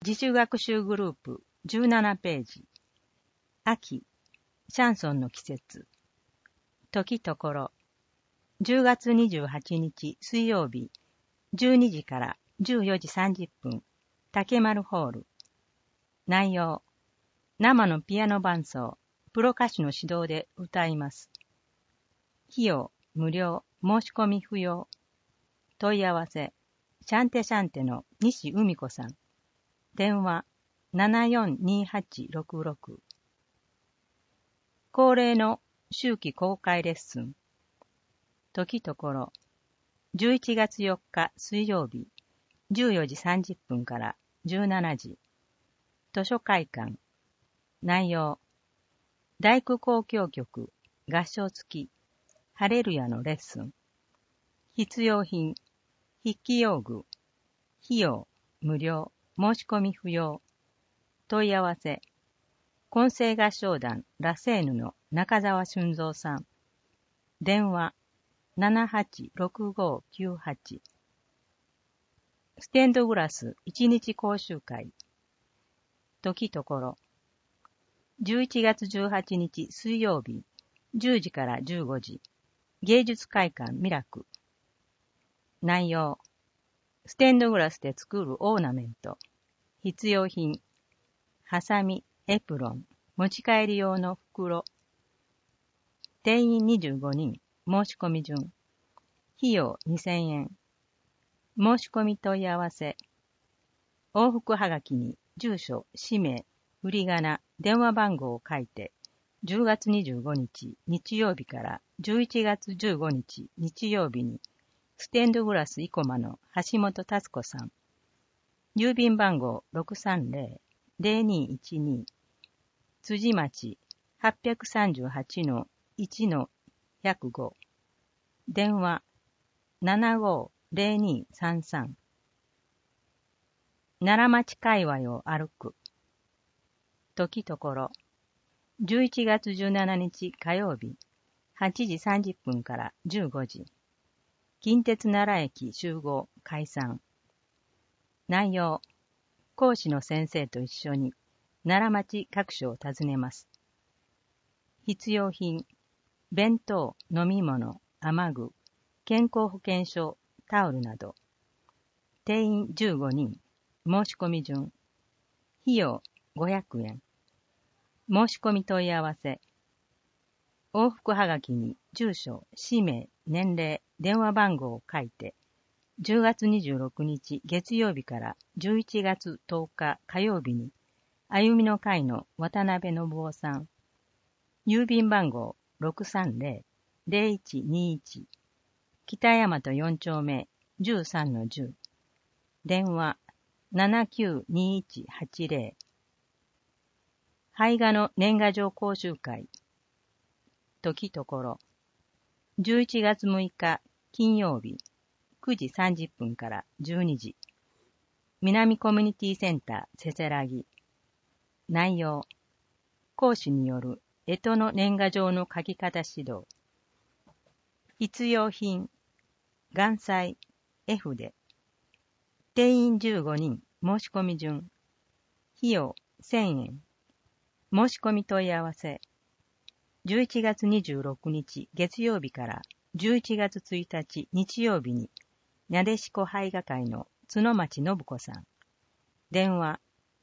自主学習グループ17ページ。秋、シャンソンの季節。時ところ。10月28日水曜日、12時から14時30分、竹丸ホール。内容、生のピアノ伴奏、プロ歌手の指導で歌います。費用、無料、申し込み不要。問い合わせ、シャンテシャンテの西海子さん。電話、742866。恒例の秋季公開レッスン。時ところ、11月4日水曜日、14時30分から17時。図書会館。内容、大工交響曲、合唱付き、ハレルヤのレッスン。必要品、筆記用具。費用、無料、申し込み不要。問い合わせ、混声合唱団ラセーヌの中澤俊三さん。電話、786598。ステンドグラス1日講習会。時ところ。11月18日水曜日、10時から15時。芸術会館ミラク。内容、ステンドグラスで作るオーナメント。必要品、ハサミ、エプロン、持ち帰り用の袋。定員25人、申し込み順。費用2000円。申し込み問い合わせ。往復はがきに住所、氏名、振り仮名、電話番号を書いて、10月25日日曜日から11月15日日曜日に、ステンドグラス生駒の橋本達子さん。郵便番号630-0212。辻町 838-1-105。電話750233。奈良町界隈を歩く。時ところ。11月17日火曜日、8時30分から15時。近鉄奈良駅集合解散。内容、講師の先生と一緒に奈良町各所を訪ねます。必要品、弁当、飲み物、雨具、健康保険証、タオルなど。定員15人、申し込み順。費用500円。申し込み問い合わせ。往復はがきに住所、氏名、年齢、電話番号を書いて、10月26日月曜日から11月10日火曜日に、歩みの会の渡辺信夫さん。郵便番号630-0121。北大和4丁目 13-10。電話792180。胚芽の年賀状講習会。時ところ。11月6日金曜日、9時30分から12時。南コミュニティセンターせせらぎ。内容、講師による干支の年賀状の書き方指導。必要品、元祭、絵筆。定員15人、申し込み順。費用1000円。申し込み問い合わせ。11月26日月曜日から11月1日日曜日に、なでしこ絵画会の角町信子さん。電話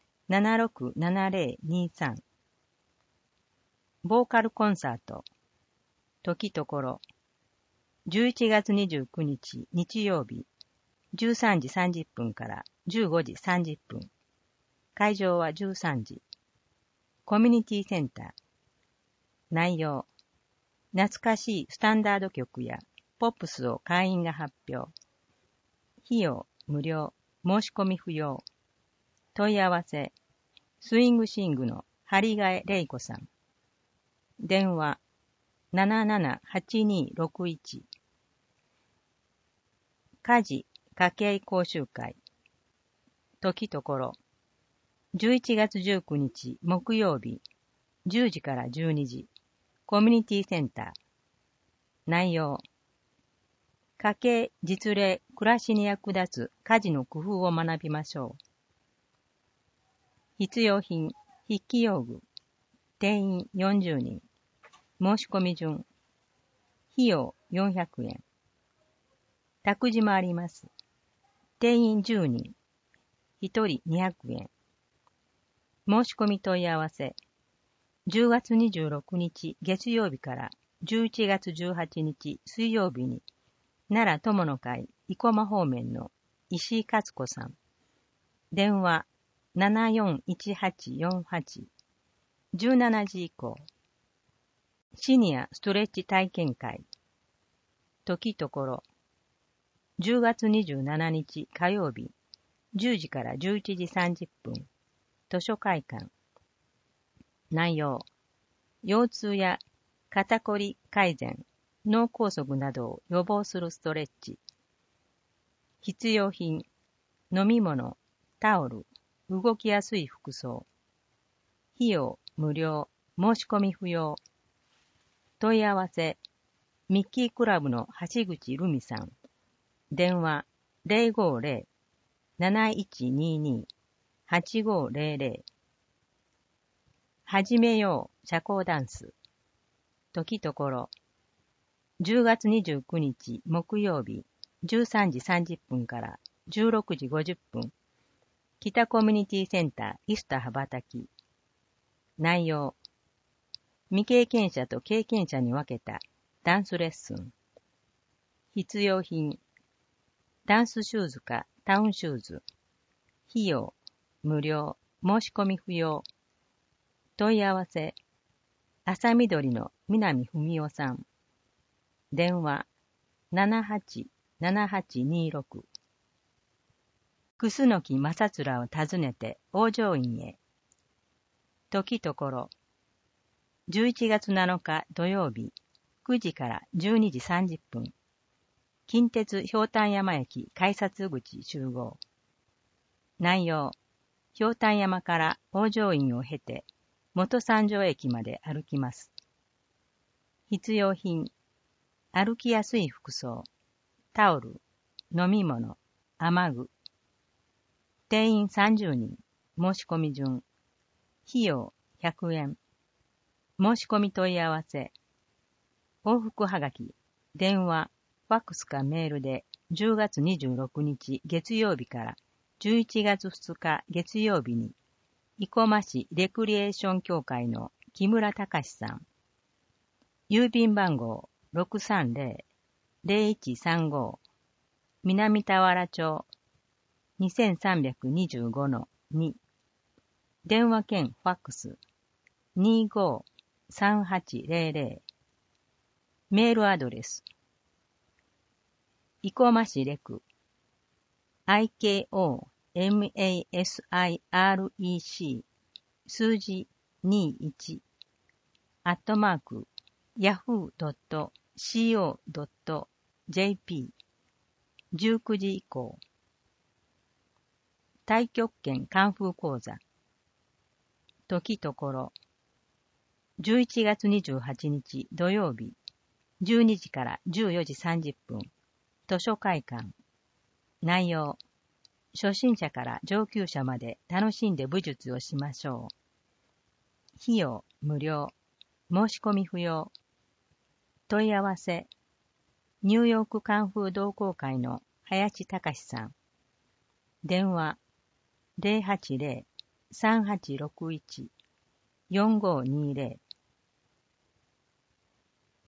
767023。ボーカルコンサート。時ところ。11月29日日曜日、13時30分から15時30分。会場は13時。コミュニティセンター。内容、懐かしいスタンダード曲やポップスを会員が発表。費用無料、申し込み不要。問い合わせ、スイングシングの張替玲子さん。電話778261。家事家計講習会。時ところ。11月19日木曜日、10時から12時。コミュニティセンター。内容、家計、実例、暮らしに役立つ家事の工夫を学びましょう。 必要品、筆記用具、定員40人、申し込み順、費用400円。託児もあります。定員10人、1人200円。申し込み問い合わせ、10月26日月曜日から11月18日水曜日に、奈良友の会生駒方面の石井勝子さん。電話741848、17時以降。シニアストレッチ体験会。時ところ。10月27日火曜日、10時から11時30分。図書会館。内容。腰痛や肩こり改善、脳梗塞などを予防するストレッチ。必要品。飲み物、タオル、動きやすい服装。費用無料、申し込み不要。問い合わせ、ミッキークラブの橋口留美さん。電話050-7122-8500。始めよう社交ダンス。時ところ。10月29日木曜日13時30分から16時50分。北コミュニティセンターイスタ羽ばたき。内容。未経験者と経験者に分けたダンスレッスン。必要品。ダンスシューズかタウンシューズ。費用無料、申し込み不要。問い合わせ。朝緑の南文夫さん。電話787826。楠木正面を訪ねて往生院へ。時ところ。11月7日土曜日、9時から12時30分。近鉄ひょうたん山駅改札口集合。内容。ひょうたん山から往生院を経て、元三条駅まで歩きます。必要品。歩きやすい服装、タオル、飲み物、雨具。定員30人、申し込み順。費用100円。申し込み問い合わせ。往復はがき、電話、ファックスかメールで10月26日月曜日から11月2日月曜日に、生駒市レクリエーション協会の木村隆さん。郵便番号630-0135、南田原町 2325-2。電話兼ファックス253800。メールアドレス。生駒市レク IKOMASIREC 数字21@yahoo.co.jp 19時以降。太極拳カンフー講座。時ところ。11月28日土曜日、12時から14時30分。図書会館。内容。初心者から上級者まで楽しんで武術をしましょう。費用無料。申し込み不要。問い合わせ。ニューヨークカンフー同好会の林隆さん。電話080-3861-4520。